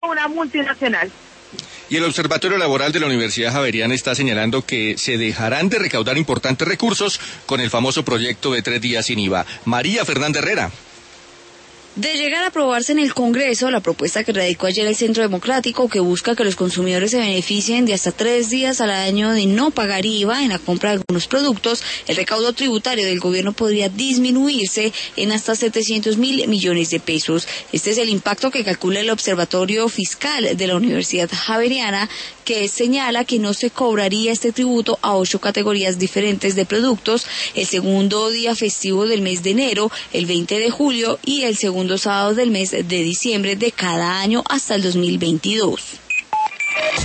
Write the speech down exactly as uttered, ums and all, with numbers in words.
una multinacional. Y el Observatorio Laboral de la Universidad Javeriana está señalando que se dejarán de recaudar importantes recursos con el famoso proyecto de tres días sin I V A. María Fernanda Herrera. De llegar a aprobarse en el Congreso, la propuesta que radicó ayer el Centro Democrático, que busca que los consumidores se beneficien de hasta tres días al año de no pagar I V A en la compra de algunos productos, el recaudo tributario del gobierno podría disminuirse en hasta setecientos mil millones de pesos. Este es el impacto que calcula el Observatorio Fiscal de la Universidad Javeriana, que señala que no se cobraría este tributo a ocho categorías diferentes de productos, el segundo día festivo del mes de enero, el veinte de julio y el segundo sábado del mes de diciembre de cada año hasta el dos mil veintidós.